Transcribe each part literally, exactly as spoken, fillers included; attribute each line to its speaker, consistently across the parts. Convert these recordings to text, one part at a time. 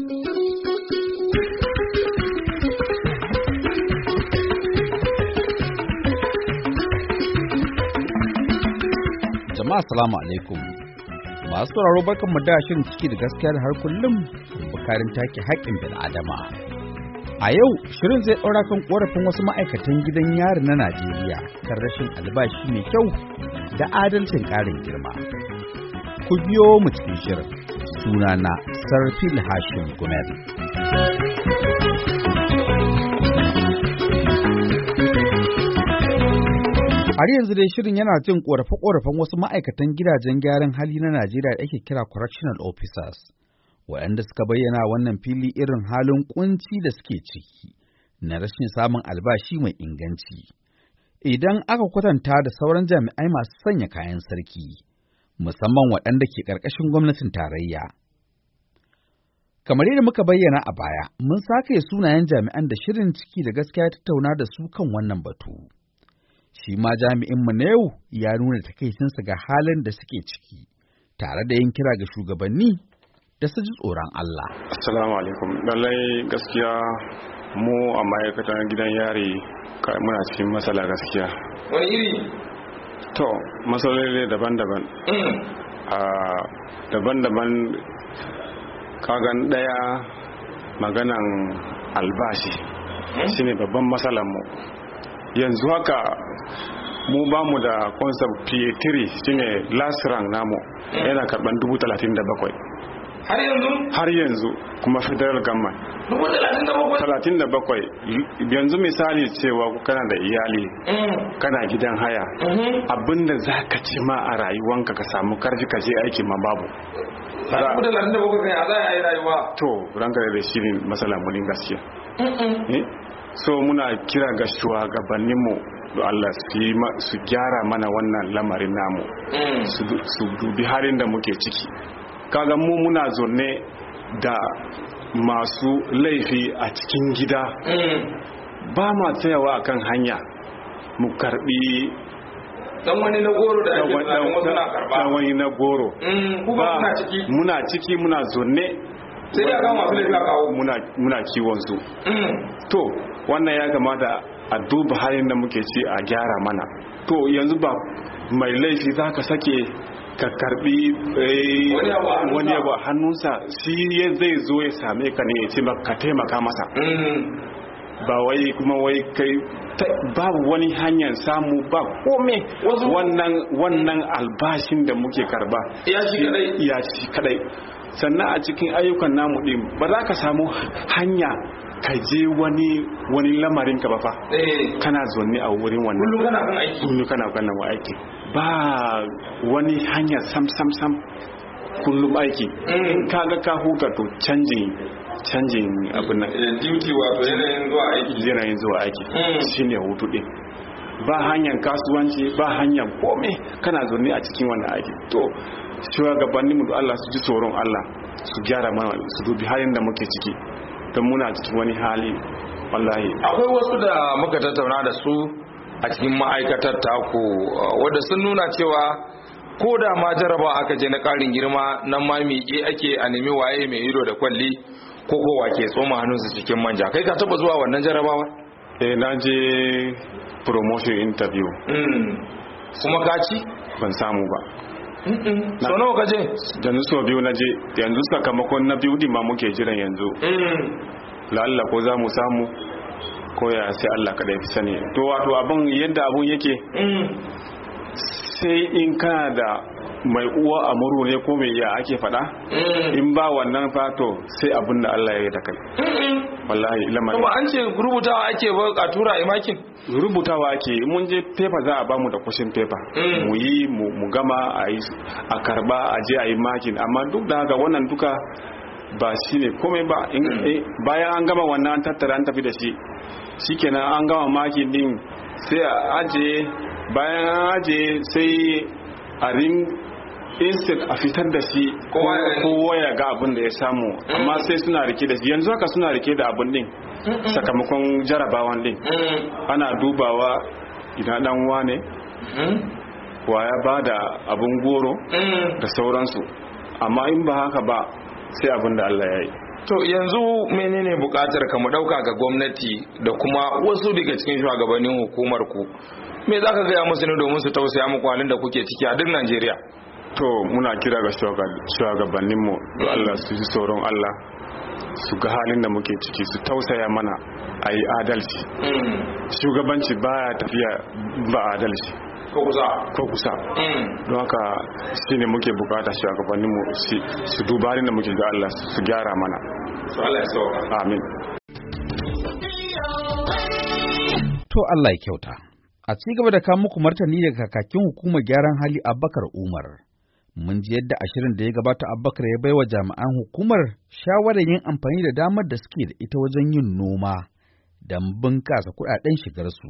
Speaker 1: Jama'a salamu alaikum. Masu sauraro barkanmu da shirin ciki da gaskiya da har kullum bukarin take haƙƙin bil'adama. A yau shirin zai ɗaura kan ƙorafin wasu ma'aikatan gidan yari na Najeriya kan rashin albashi mai kyau da adalcin ƙarin girma. Ku biyo mu cikin shirin. Sunana Sarfil Hashim Gumel. Har yanzu dai shirin yana jin ƙorafe-ƙorafen wasu ma'aikatan gidajen gyaran hali na Najeriya da ake kira correctional officers, waɗanda suka bayyana wannan fili irin halin ƙunci da suke ciki na rashin samun albashi mai inganci. Idan aka kwatanta da sauran jami'ai masu sanya kayan sarki, musamman waɗanda ke ƙarƙashin gwamnatin tarayya. Kamar yadda muka bayyana a baya, mun sake sunayen jami'an da shirin ciki da gaskiya tattauna da su kan wannan batu. Shi ma jami'inmu na yau ya nuna takaicinsa ga halin da suke ciki, tare da yin kira ga shugabanni da su ji tsoron Allah.
Speaker 2: Assalamu alaikum. Lallai gaskiya mu a ma'aikatan gidan yari muna cikin matsala gaskiya.
Speaker 3: Wani iri?
Speaker 2: To, matsaloli daban-daban. A daban-daban kagan ɗaya maganan albashi shine babban matsalar mu. Yanzu haka mu ba mu da concept P A three shine last rank namu yana karban dubu talatin da bakwai.
Speaker 3: Har yanzu? Har
Speaker 2: yanzu kuma federal government.
Speaker 3: Dubu talatin da bakwai?
Speaker 2: Talatin da bakwai. Yanzu misali cewa kana da iyali, kana gidan haya, abinda za ka ci ma a rayuwanka ka samu karfi ka je aiki ma babu.
Speaker 3: Dubu talatin da bakwai kai a za a yi rayuwa?
Speaker 2: To, ranka da shi ne matsala mulin gaskiya. So muna kira ga shugabanninmu da Allah su gyara mana wannan lamarin namu, su dubi halin da muke ciki. Kaga mu muna zonne da masu laifi a cikin gida, ba ma tsayawa akan hanya mu karbi
Speaker 3: dan wani na goro da ake suna karba,
Speaker 2: dan wani na goro.
Speaker 3: Ba muna ciki
Speaker 2: muna ciki muna zonne
Speaker 3: sai da kan masu laifi a kawo
Speaker 2: muna muna kiwon su. To wannan ya kamata a duba halin da muke ci a gyara mana. To yanzu ba mai laifi za ka sake ka karbi wani abu a hannunsa, shi zai zo ya same ka ne ya ce ka taimaka masa. Ba wai kuma wai kai babu wani hanyar samu ba kome wannan wannan albashin da muke karba ya ci kadai. Sannan a cikin ayyukan namu din ba za ka samu hanya ka je wani wani lamarin ka ba fa, kana zonne a wurin wannan
Speaker 3: kullum kana kan aiki
Speaker 2: kullum kana kan aiki ba wani hanya sam sam sam kullum aiki. In kaga ka huta to canjin canjin abin nan
Speaker 3: duty wato yanayin zuwa aiki
Speaker 2: yanayin zuwa aiki shine hutu din. Ba hanyar kasuwanci ba hanyar komai, kana zonne a cikin wannan aiki. To shugabannin mu da Allah su ji tsoron Allah, su gyara mana, su dubi halin da muke ciki, don muna cikin wani hali wallahi.
Speaker 3: Akwai wasu da muka tattauna da su a cikin ma'aikatar taku wadda sun nuna cewa ko da ma jaraba aka je na ƙarin girma nan ma miƙe ake a nemi waye mai ido da kwalli ko kowa ke tsoma hannunsa cikin manja. Kai ka taba zuwa wannan jarabawa?
Speaker 2: Eh, na je promotion interview.
Speaker 3: Kuma ka ci?
Speaker 2: Ban samu ba.
Speaker 3: So nawa ka je?
Speaker 2: Yanzu so biyu na je, yanzu sakamakon na biyu din ma muke jiran yanzu. Lalla ko za mu samu ko ya sai Allah kada ya fi sani. To wato abun yadda abun yake, sai in kana da mai uwa a muru ne ko mai ya ake fada, in ba wannan fato sai abin da Allah ya yi da kai. Wallahi lamarin.
Speaker 3: Kuma an ce rubutawa ake ba a tura imakin?
Speaker 2: Rubutawa ake, mun je paper za a bamu da question paper. Mu yi mu gama a karba a je a yi makin, amma duk da haka wannan duka ba shi ne komai ba. Bayan an gama wannan an tattara an tafi da shi, shikenan an gama makin din sai a aje, bayan an aje sai a ring instead a fitar da shi kowa ya ga abin da ya samu, amma sai suna rike da shi. Yanzu haka suna rike da abin din sakamakon jarabawan din, ana dubawa idan dan wane wa ya ba da abin goro da sauransu, amma in ba haka ba sai abin da Allah ya yi.
Speaker 3: To yanzu menene bukatar ka mu dauka ga gwamnati da kuma wasu daga cikin shugabannin hukumar ku? Me za ka gaya musu ne domin su tausaya muku halin da kuke ciki a duk Najeriya?
Speaker 2: To muna kira ga shugabanninmu da Allah su ji tsoron Allah su ga halin da muke ciki su tausaya mana a yi adalci. Shugabanci baya tafiya ba adalci
Speaker 3: ko kusa
Speaker 2: ko kusa don haka shi ne muke bukata shugabanninmu su duba halin da muke ga Allah su gyara mana.
Speaker 3: Allah ya sauka.
Speaker 2: Amin.
Speaker 1: To Allah ya kyauta. A ci gaba da kawo muku martani daga kakakin hukumar gyaran hali Abubakar Umar. Mun ji yadda a shirin da ya gabata Abubakar ya baiwa jami'an hukumar shawarar yin amfani da damar da suke da ita wajen yin noma don bunƙasa kuɗaɗen shigarsu.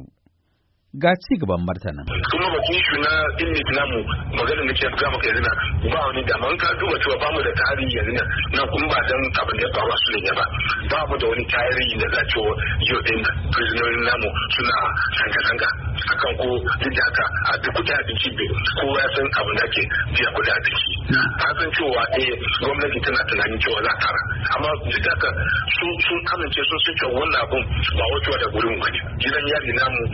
Speaker 1: Ga ci gaban martanin.
Speaker 4: Kuma bakin shi na init namu maganar da ke ga maka yanzu na ba wani dama in ka duba cewa ba mu da tarihi yanzu na nan kuma ba dan abin da ya faru su ne ba ba mu da wani tarihi da za ce yau din prisonerin namu suna zanga-zanga akan ko duk da haka a duk kuɗin abinci bai kowa ya san abin da ke biya kuɗin abinci. Ta san cewa eh gwamnati tana tunanin cewa za ta amma duk da haka sun amince sun sun cewa wannan abun ba wacewa da gurin wani gidan yari namu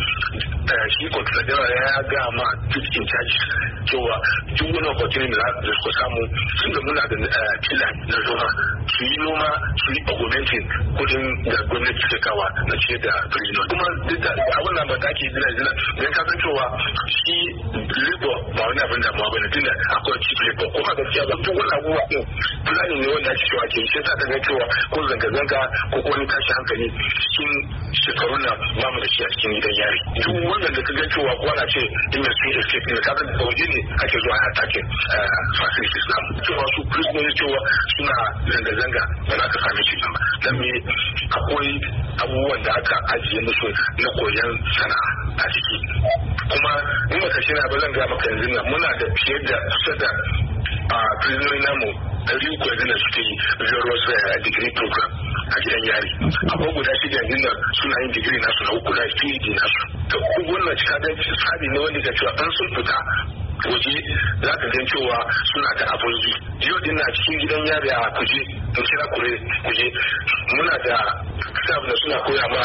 Speaker 4: shi contradara ya ga ma cikin caji cewa duk wani opportunity da suka samu sun da muna da fila na noma su yi noma su yi augmenting kudin da gwamnati ke kawa na ce da prisoner kuma duk da abin da ba ta ke zina zina don ka san cewa shi labor ba wani abin da ma bane tunda akwai chief labor kuma gaskiya ba duk wani abubuwa din fulani ne wanda ake cewa ke shi ta ga cewa ko zanga-zanga ko wani tashi hankali cikin shekarun nan ba mu da shi a cikin gidan yari duk wannan da ka ga cewa kwana ce in da sun escape ne ka ga da waje ne ake zuwa a take facilities na cewa su prisoners cewa suna zanga-zanga ba za ka same shi ba dan me akwai abubuwan da aka ajiye musu na koyon sana'a a ciki kuma in baka shi na ba zan ga maka yanzu nan muna da fiye da kusa da prisoners namu ɗari uku yanzu da suke yi various degree program a gidan yari akwai guda shida yanzu nan suna yin digiri nasu na uku na P H D nasu to wannan cikakken tsari ne wanda ka cewa an sun fita waje za ka gan cewa suna da abun yi yau din na cikin gidan yari a kuje in kira kure kuje muna da staff da suna koya ma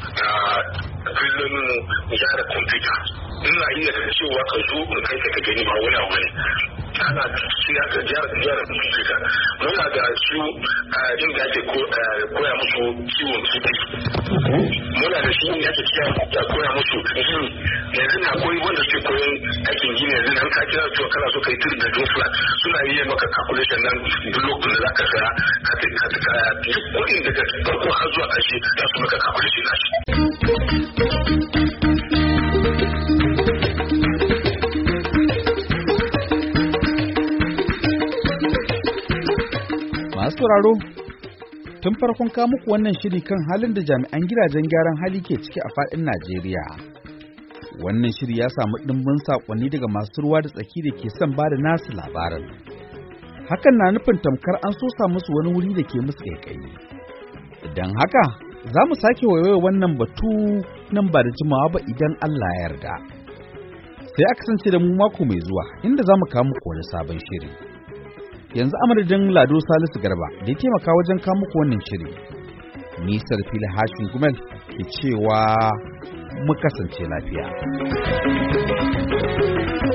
Speaker 4: prisoner gyara computer ina iya cewa ka zo in kai ka gani ba wani abu ne ana siya ka gyara gyara computer muna da su inda ake koya musu ciwon kifi muna da shi inda ake koya musu gini yanzu na akwai wanda suke koyon aikin gini yanzu nan ka kira cewa kana so ka yi tiri da don flat suna yi maka calculation nan block da za ka saya ka ta duk kuɗin daga farko har zuwa ƙarshe za su maka calculation na shi.
Speaker 1: Masu sauraro, tun farkon kawo muku wannan shiri kan halin da jami'an gidajen gyaran hali ke ciki a faɗin Najeriya. Wannan shiri ya samu ɗimbin saƙonni daga masu ruwa da tsaki da ke son ba da nasu labarin. Hakan na nufin tamkar an so musu wani wuri da ke musu ƙaiƙayi. Idan haka, za mu sake waiwaye wannan batu nan ba da jimawa ba idan Allah ya yarda. Sai a kasance da mu mako mai zuwa inda za mu kawo muku wani sabon shiri. Yanzu amadadin Lado Salisu Garba da ya taimaka wajen kawo muku wannan shiri. Nisar fili hashin gumel ke cewa mu kasance lafiya.